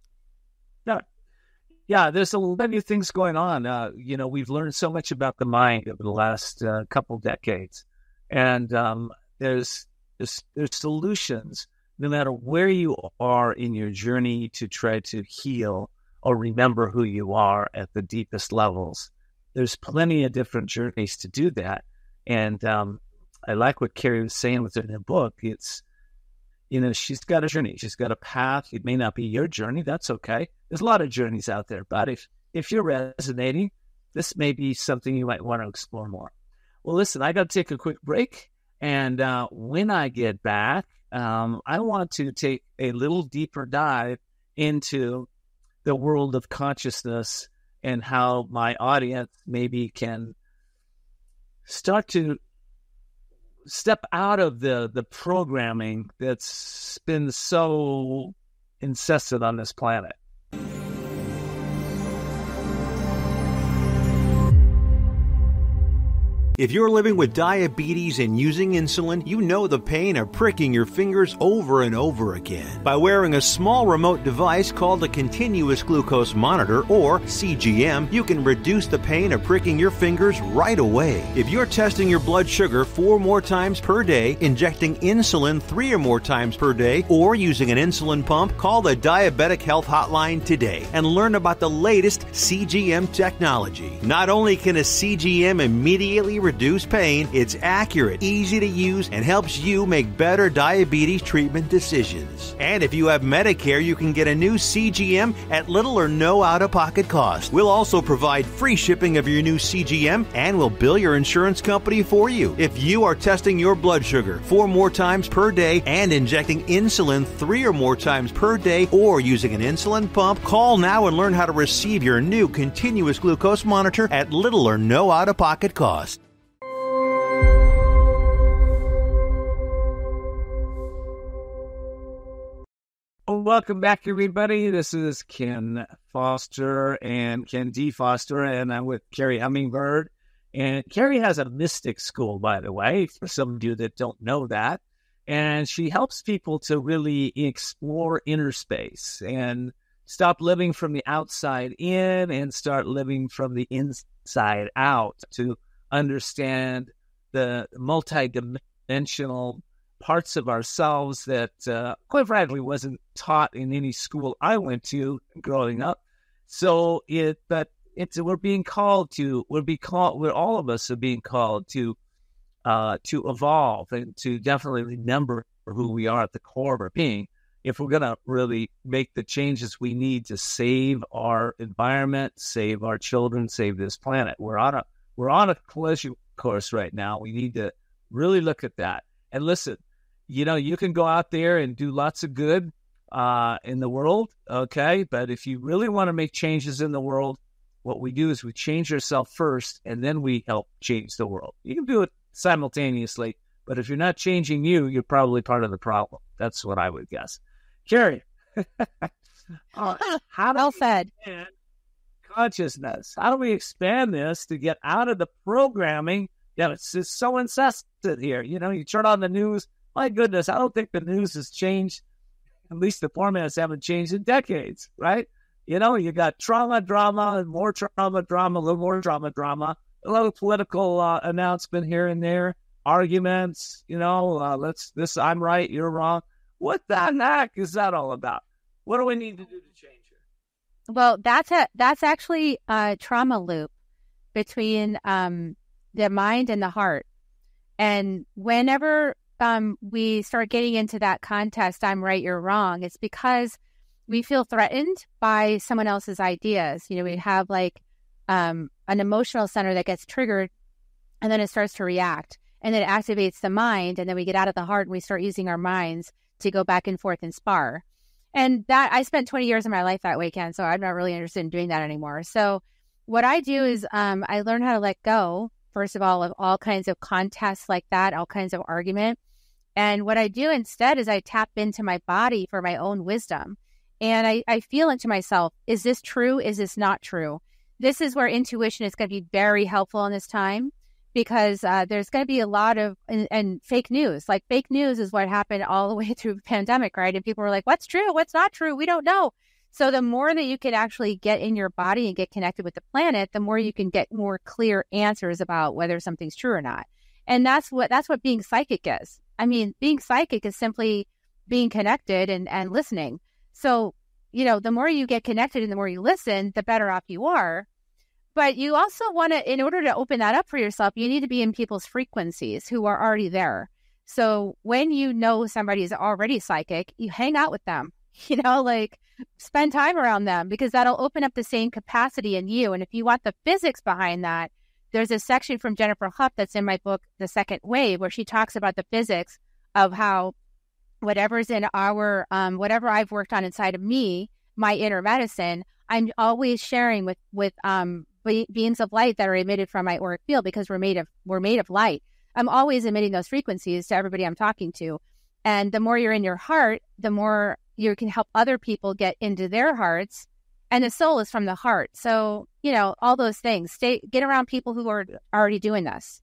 Yeah, there's a lot of new things going on. We've learned so much about the mind over the last couple decades. And there's solutions no matter where you are in your journey to try to heal or remember who you are at the deepest levels. There's plenty of different journeys to do that. And I like what Carrie was saying within her book. It's, she's got a journey. She's got a path. It may not be your journey. That's okay. There's a lot of journeys out there. But if you're resonating, this may be something you might want to explore more. Well, listen, I got to take a quick break. And when I get back, I want to take a little deeper dive into the world of consciousness and how my audience maybe can start to step out of the programming that's been so incessant on this planet. If you're living with diabetes and using insulin, you know the pain of pricking your fingers over and over again. By wearing a small remote device called a continuous glucose monitor, or CGM, you can reduce the pain of pricking your fingers right away. If you're testing your blood sugar 4 more times per day, injecting insulin 3 or more times per day, or using an insulin pump, call the Diabetic Health Hotline today and learn about the latest CGM technology. Not only can a CGM immediately reduce pain, it's accurate, easy to use, and helps you make better diabetes treatment decisions. And if you have Medicare, you can get a new CGM at little or no out-of-pocket cost. We'll also provide free shipping of your new CGM, and we'll bill your insurance company for you. If you are testing your blood sugar 4 more times per day and injecting insulin 3 or more times per day, or using an insulin pump, call now and learn how to receive your new continuous glucose monitor at little or no out-of-pocket cost. Welcome back, everybody. This is Ken Foster and Ken D. Foster, and I'm with Carrie Hummingbird. And Carrie has a mystic school, by the way, for some of you that don't know that. And she helps people to really explore inner space and stop living from the outside in and start living from the inside out, to understand the multidimensional parts of ourselves that, quite frankly, wasn't taught in any school I went to growing up. So we're being called to, all of us are being called to evolve and to definitely remember who we are at the core of our being, if we're going to really make the changes we need to save our environment, save our children, save this planet. We're on a collision course right now. We need to really look at that. And listen, you can go out there and do lots of good in the world, okay? But if you really want to make changes in the world, what we do is we change ourselves first, and then we help change the world. You can do it simultaneously, but if you're not changing you, you're probably part of the problem. That's what I would guess. Carrie, well said. Consciousness. How do we expand this to get out of the programming? Yeah, it's just so incessant here. You turn on the news. My goodness, I don't think the news has changed. At least the formats haven't changed in decades, right? You got trauma, drama, and more trauma, drama, a little more drama, a little political announcement here and there, arguments, I'm right, you're wrong. What the heck is that all about? What do we need to do to change it? Well, that's actually a trauma loop between the mind and the heart. And whenever we start getting into that contest, I'm right, you're wrong, it's because we feel threatened by someone else's ideas. We have like an emotional center that gets triggered, and then it starts to react, and then it activates the mind, and then we get out of the heart and we start using our minds to go back and forth and spar. And that, I spent 20 years of my life that way, Ken, so I'm not really interested in doing that anymore. So what I do is I learn how to let go, first of all kinds of contests like that, all kinds of argument. And what I do instead is I tap into my body for my own wisdom. And I feel into myself, is this true? Is this not true? This is where intuition is going to be very helpful in this time, because there's going to be a lot of and fake news. Like, fake news is what happened all the way through the pandemic, right? And people were like, what's true? What's not true? We don't know. So the more that you can actually get in your body and get connected with the planet, the more you can get more clear answers about whether something's true or not. And that's what being psychic is. I mean, being psychic is simply being connected and listening. So, the more you get connected and the more you listen, the better off you are. But you also want to, in order to open that up for yourself, you need to be in people's frequencies who are already there. So when somebody is already psychic, you hang out with them, spend time around them, because that'll open up the same capacity in you. And if you want the physics behind that, there's a section from Jennifer Huff that's in my book, The Second Wave, where she talks about the physics of how whatever's in our, whatever I've worked on inside of me, my inner medicine, I'm always sharing with beams of light that are emitted from my auric field, because we're made of light. I'm always emitting those frequencies to everybody I'm talking to. And the more you're in your heart, the more you can help other people get into their hearts. And the soul is from the heart. So, all those things. Get around people who are already doing this.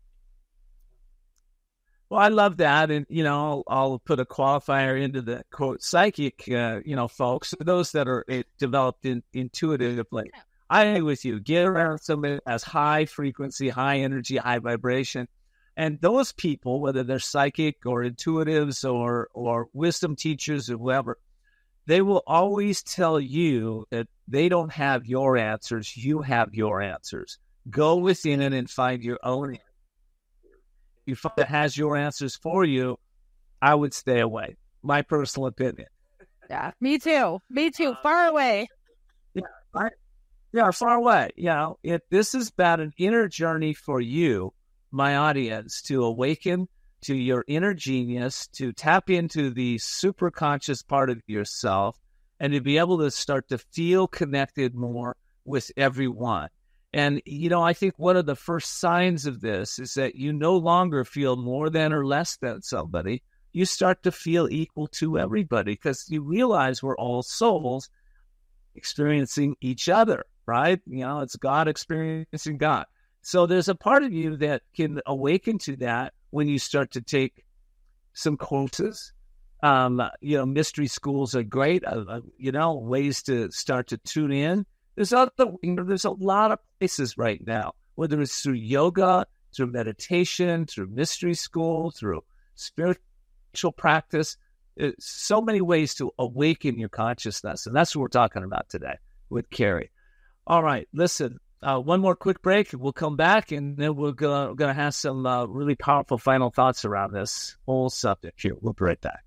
Well, I love that. And, I'll put a qualifier into the quote psychic, folks, those that are developed intuitively. I agree with you. Get around somebody that has high frequency, high energy, high vibration. And those people, whether they're psychic or intuitives or wisdom teachers or whoever, they will always tell you that they don't have your answers. You have your answers. Go within it and find your own answers. If you find that has your answers for you, I would stay away. My personal opinion. Yeah, me too. Far away. Yeah, right. Yeah, far away. This is about an inner journey for you, my audience, to awaken to your inner genius, to tap into the super conscious part of yourself, and to be able to start to feel connected more with everyone. And, I think one of the first signs of this is that you no longer feel more than or less than somebody. You start to feel equal to everybody because you realize we're all souls experiencing each other, right? It's God experiencing God. So there's a part of you that can awaken to that when you start to take some courses. Mystery schools are great, ways to start to tune in. There's a lot of places right now, whether it's through yoga, through meditation, through mystery school, through spiritual practice. So many ways to awaken your consciousness. And that's what we're talking about today with Carrie. All right, listen, one more quick break. We'll come back, and then we're going to have some really powerful final thoughts around this whole subject here. We'll be right back.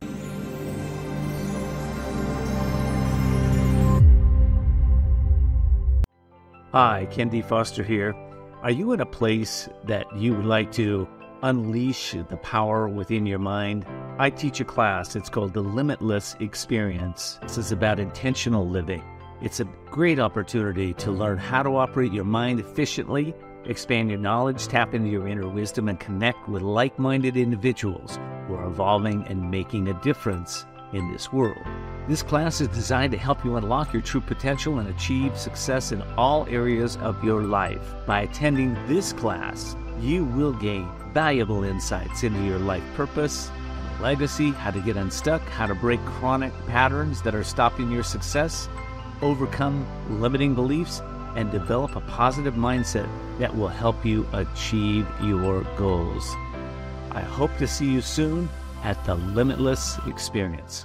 Hi, Ken D. Foster here. Are you in a place that you would like to unleash the power within your mind? I teach a class. It's called The Limitless Experience. This is about intentional living. It's a great opportunity to learn how to operate your mind efficiently, expand your knowledge, tap into your inner wisdom, and connect with like-minded individuals who are evolving and making a difference in this world. This class is designed to help you unlock your true potential and achieve success in all areas of your life. By attending this class, you will gain valuable insights into your life purpose, legacy, how to get unstuck, how to break chronic patterns that are stopping your success, overcome limiting beliefs, and develop a positive mindset that will help you achieve your goals. I hope to see you soon at the Limitless Experience.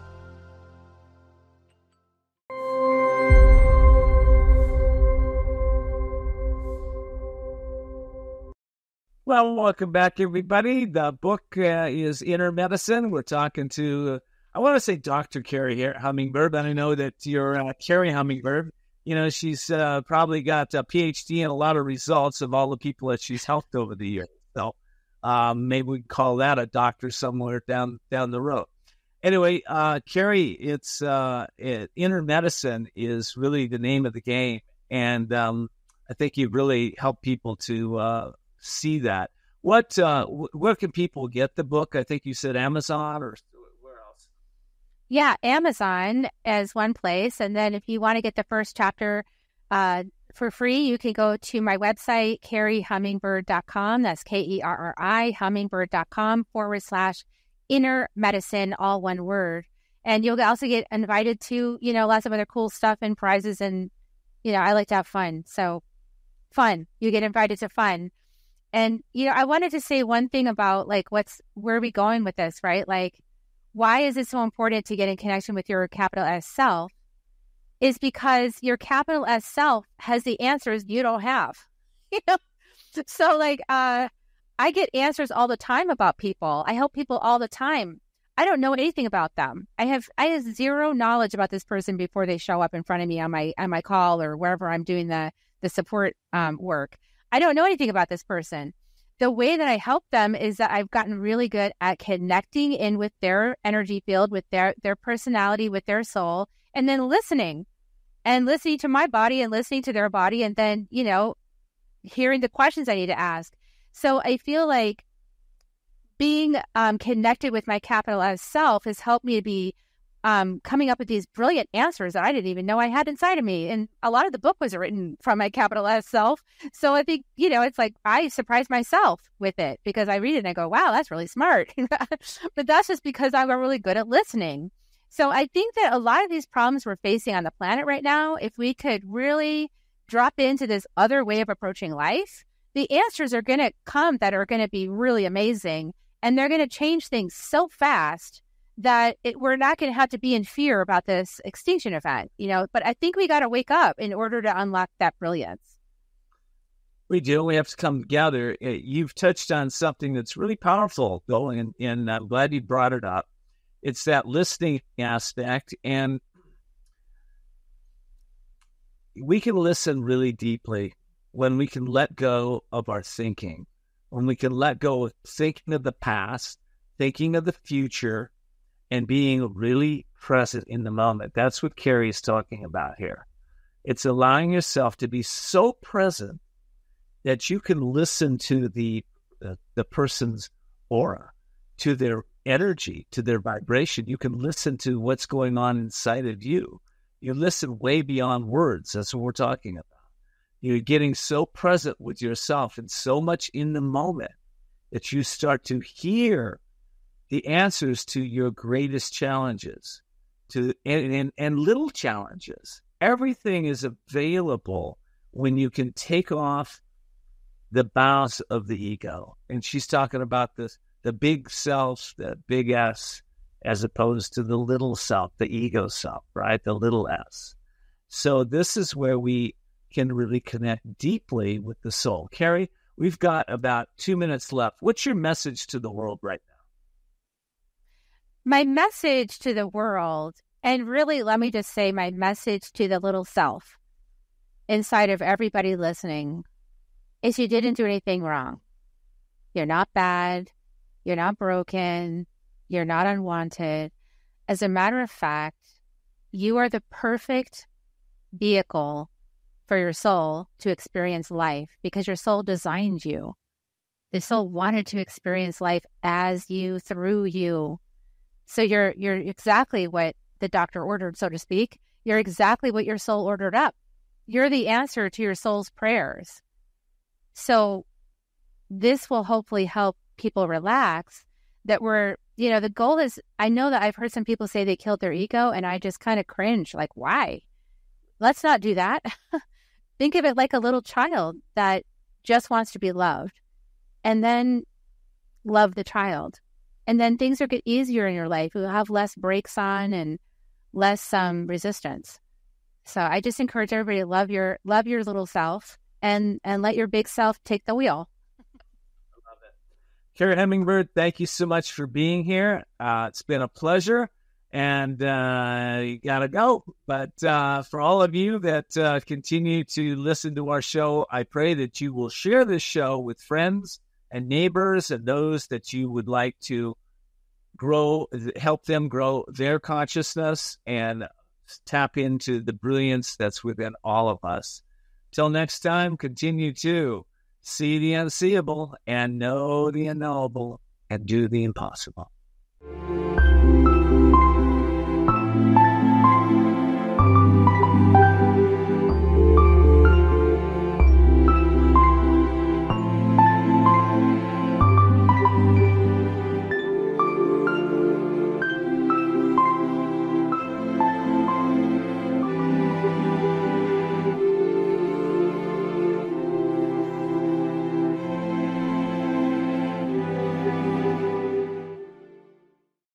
Well, welcome back, everybody. The book is Inner Medicine. We're talking to, I want to say Dr. Carrie Hummingbird, but I know that you're Carrie Hummingbird. She's probably got a PhD and a lot of results of all the people that she's helped over the years. So maybe we can call that a doctor somewhere down the road. Anyway, Carrie, it's Inner Medicine is really the name of the game. And I think you've really helped people to see that. Where can people get the book? I think you said Amazon, or where else? Yeah, Amazon is one place. And then if you want to get the first chapter for free, you can go to my website, carriehummingbird.com. That's KERRI, hummingbird.com/inner medicine, all one word. And you'll also get invited to, lots of other cool stuff and prizes. And, I like to have fun. So fun. You get invited to fun. And, I wanted to say one thing about where are we going with this, right? Like, why is it so important to get in connection with your capital S self? Is because your capital S self has the answers you don't have. So I get answers all the time about people. I help people all the time. I don't know anything about them. I have zero knowledge about this person before they show up in front of me on my call or wherever I'm doing the support work. I don't know anything about this person. The way that I help them is that I've gotten really good at connecting in with their energy field, with their personality, with their soul, and then listening to my body and listening to their body, and then, hearing the questions I need to ask. So I feel like being connected with my capital S self has helped me to be coming up with these brilliant answers that I didn't even know I had inside of me. And a lot of the book was written from my capital S self. So I think, it's like I surprised myself with it because I read it and I go, wow, that's really smart. But that's just because I'm really good at listening. So I think that a lot of these problems we're facing on the planet right now, if we could really drop into this other way of approaching life, the answers are going to come that are going to be really amazing. And they're going to change things so fast that we're not going to have to be in fear about this extinction event, But I think we got to wake up in order to unlock that brilliance. We do. We have to come together. You've touched on something that's really powerful, though, and I'm glad you brought it up. It's that listening aspect, and we can listen really deeply when we can let go of our thinking, when we can let go of thinking of the past, thinking of the future, and being really present in the moment. That's what Carrie is talking about here. It's allowing yourself to be so present that you can listen to the person's aura, to their energy, to their vibration. You can listen to what's going on inside of you. You listen way beyond words. That's what we're talking about. You're getting so present with yourself and so much in the moment that you start to hear the answers to your greatest challenges, and little challenges. Everything is available when you can take off the bounds of the ego. And she's talking about the big self, the big S, as opposed to the little self, the ego self, right? The little S. So this is where we can really connect deeply with the soul. Carrie, we've got about 2 minutes left. What's your message to the world right now? My message to the world, and really let me just say my message to the little self inside of everybody listening, is you didn't do anything wrong. You're not bad. You're not broken. You're not unwanted. As a matter of fact, you are the perfect vehicle for your soul to experience life because your soul designed you. The soul wanted to experience life as you, through you. So you're exactly what the doctor ordered, so to speak. You're exactly what your soul ordered up. You're the answer to your soul's prayers. So this will hopefully help people relax that the goal is, I know that I've heard some people say they killed their ego, and I just kind of cringe, like, why? Let's not do that. Think of it like a little child that just wants to be loved, and then love the child. And then things will get easier in your life. You'll have less brakes on and less resistance. So I just encourage everybody to love your little self and let your big self take the wheel. I love it. Carrie Hemmingbird, thank you so much for being here. It's been a pleasure, and you got to go. But for all of you that continue to listen to our show, I pray that you will share this show with friends and neighbors and those that you would like to help them grow their consciousness and tap into the brilliance that's within all of us. Till next time, continue to see the unseeable and know the unknowable and do the impossible.